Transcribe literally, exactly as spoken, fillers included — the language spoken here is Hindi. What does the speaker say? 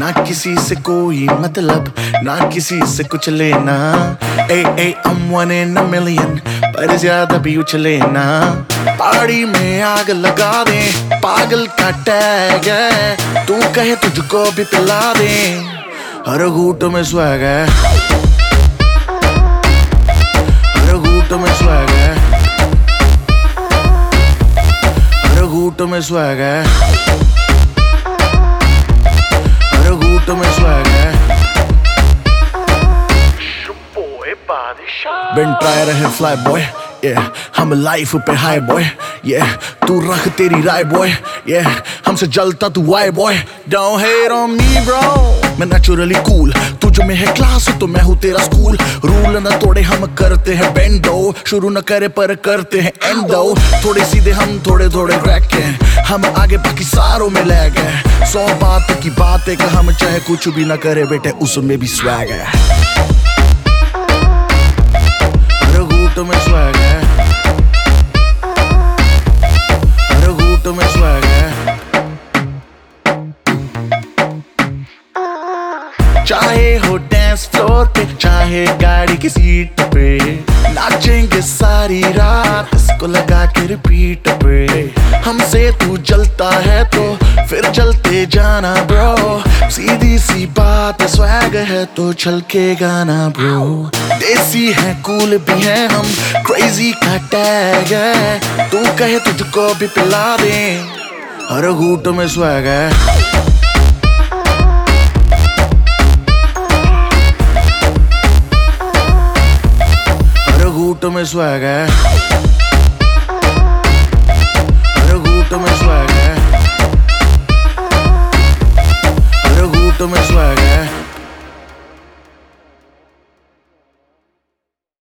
ना किसी से कोई मतलब, ना किसी से कुछ लेना। ए ए I'm one in a million, पर ज्यादा भी उछले ना। पहाड़ी में आग लगा दे, पागल का टैग है, तू कहे तुझको भी पिला दे, हर घूंट में स्वैग है, हर घूंट में स्वैग है, हर घूंट में स्वैग है, हर घूंट में स्वैग है। Been try रहे fly boy, yeah, हम लाइफ पे हाई बॉय, yeah, तू रख तेरी राय बॉय, yeah, हमसे जलता तू why boy, don't hate on me bro, मैं naturally cool, तुझ में है क्लास तो मैं हूँ तेरा स्कूल, रूल न तोड़े हम करते हैं बेंडो, शुरू न करे पर करते हैं एंडो, थोड़े सीधे हम थोड़े थोड़े क्रैक हैं, हम आगे बाकी सारों में लैग है, सौ बात की बात है कि हम चाहे कुछ भी न करे बेटे उसमें भी स्वैग है, में स्वैग है, हर घूंट में स्वैग है। चाहे हो डांस फ्लोर पे, चाहे गाड़ी की सीट पे, नाचेंगे सारी रात इसको लगा के रिपीट पे। हमसे तू जलता है तो फिर जलते जाना ब्रो, सीधी सी बात स्वैग है तो छलकेगा ना ब्रो। देसी है कूल भी है हम, क्रेजी का टैग है, तू कहे तुझको भी पिला दे, हर घूंट में स्वैग है, हर घूंट में स्वैग है।